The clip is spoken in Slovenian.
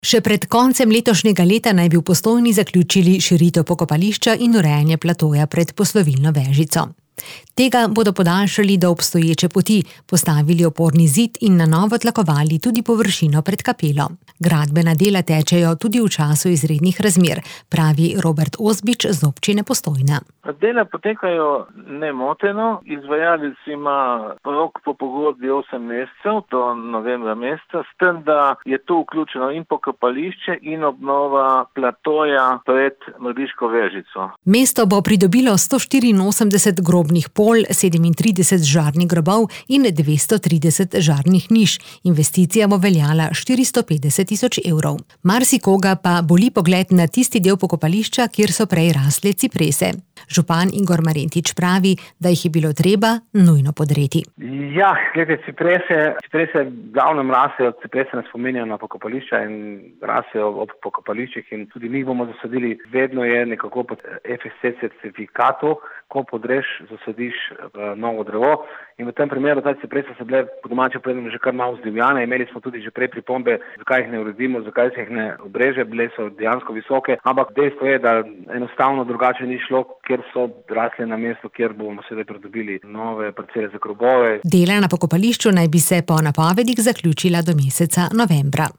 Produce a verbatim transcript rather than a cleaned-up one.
Še pred koncem letošnjega leta naj bi v Postojni zaključili širitev pokopališča in urejanje platoja pred poslovilno vežico. Tega bodo podaljšali do obstoječe poti, postavili oporni zid in na novo tlakovali tudi površino pred kapelo. Gradbena dela tečejo tudi v času izrednih razmer, pravi Robert Ozbič z občine Postojna. Dela potekajo nemoteno, izvajalec ima rok po pogodbi osem mesecev do novembra meseca, s tem, da je tu vključeno in pokopališče in obnova platoja pred Mrdiško vežico. Mesto bo pridobilo sto štiriinosemdeset grobnih pol, sedemintrideset žarnih grobov in dvesto trideset žarnih niš. Investicija bo veljala štiristo petdeset tisoč evrov. Marsikoga pa boli pogled na tisti del pokopališča, kjer so prej rasle ciprese. Župan Igor Marentič pravi, da jih je bilo treba nujno podreti. Ja, gledajte, ciprese, ciprese glavnem rasejo, ciprese nas spominjajo na pokopališča in rasejo ob pokopališčih in tudi mi bomo zasadili. Vedno je nekako pod F S C certifikatu, ko podreš, zasadiš novo drevo. In v tem primeru ta ciprese so bile po domače povedano že kar malo zdivjane. Imeli smo tudi že prej pripombe, zakaj jih ne uredimo, zakaj se jih ne obreže, bile so dejansko visoke, ampak dejstvo je, da enostavno drugače ni šlo, ker so rasle na mestu, kjer bomo sedaj pridobili nove parcele za grobove. Dela na pokopališču naj bi se po napovedih zaključila do meseca novembra.